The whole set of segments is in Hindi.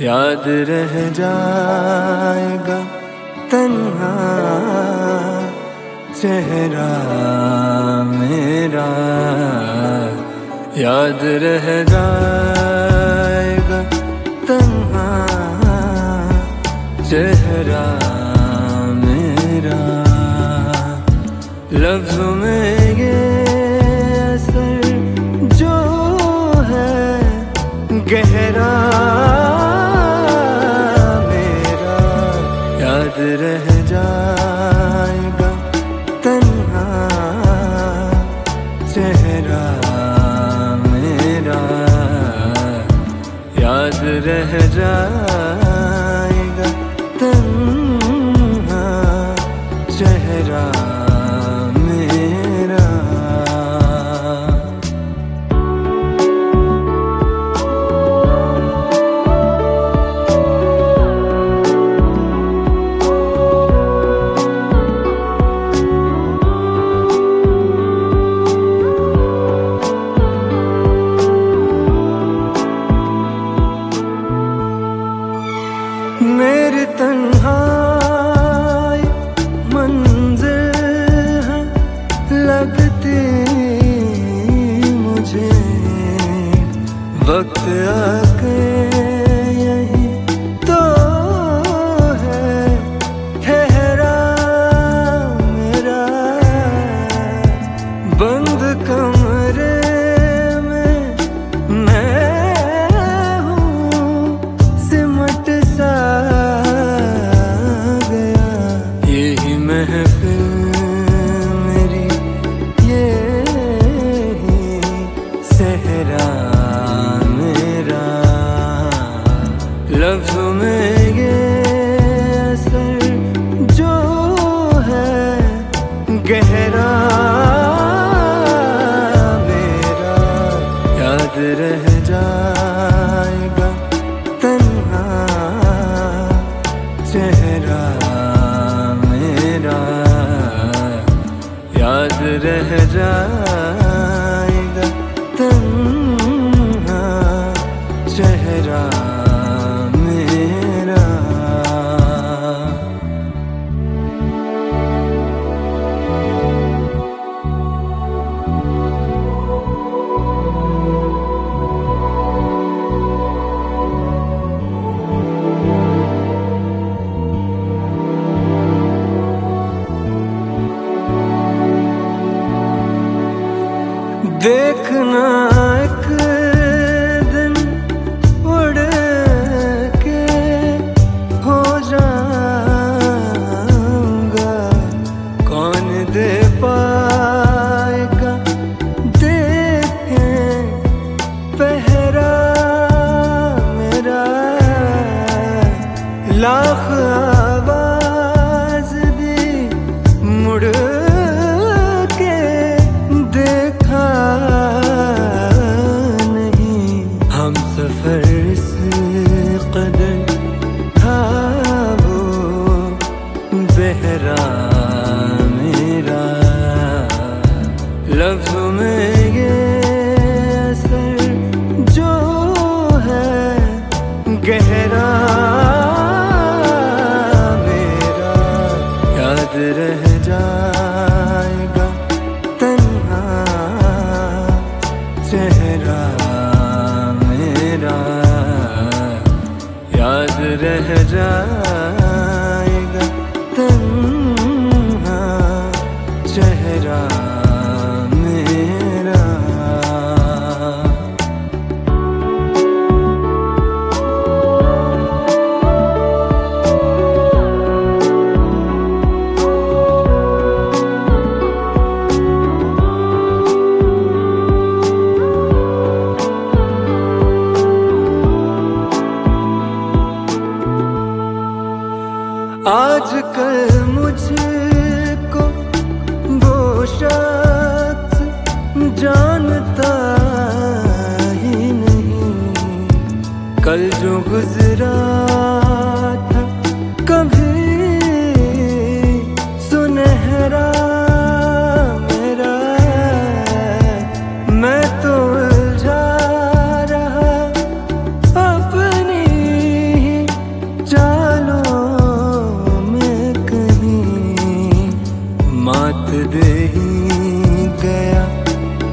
याद रह जाएगा तन्हा चेहरा मेरा, याद रह जाएगा तन्हा चेहरा मेरा। लफ्ज़ों में ये असर जो है गहरा मेरा, याद रह जाएगा तन्हा चेहरा मेरा, याद रह जाएगा तन्हा चेहरा मेरा। मेरी तन्हाई मंजिल है लगती मुझे, वक्त आके यही तो है ठहरा मेरा। बंद कमरे में मैं हूँ सिमट सा गया, यही महफिल मेरी यही सहरा मेरा। लफ्ज़ों में ये असर जो है गहरा मेरा, याद रह जाएगा तन्हा चेहरा मेरा, याद रह जाएगा तन्हा चेहरा मेरा। देखना एक दिन उड़ के हो जाऊंगा, कौन दे पाएगा देखे पहरा मेरा। लाख आवाज दी मुड़ के देखा नहीं, हम सफर से कदर था वो बहरा मेरा। लफ्ज़ों में ये असर जो है गहरा मेरा, याद रह जाएगा तन्हा चेहरा मेरा, याद रह जाएगा तन्हा चेहरा मेरा। आजकल मुझको वो शख्स जानता ही नहीं, कल जो गुजरा था कभी सुनहरा मेरा। मैं तो उलझा रहा अपनी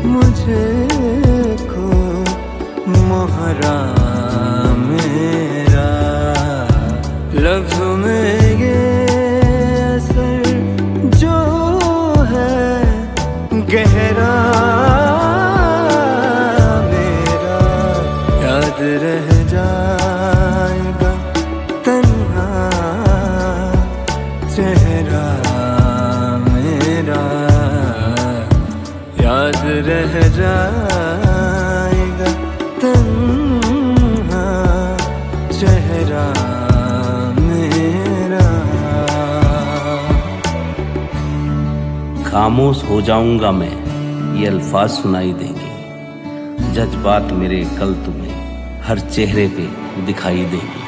मुझे को मोहरा मेरा। लफ्ज़ों में ये असर जो है गहरा मेरा, याद रह जाएगा तन्हा चेहरा मेरा, याद रह जाएगा तन्हा चेहरा मेरा। खामोश हो जाऊंगा मैं, ये अल्फाज सुनाई देंगे, जज्बात मेरे कल तुम्हें हर चेहरे पे दिखाई देंगे।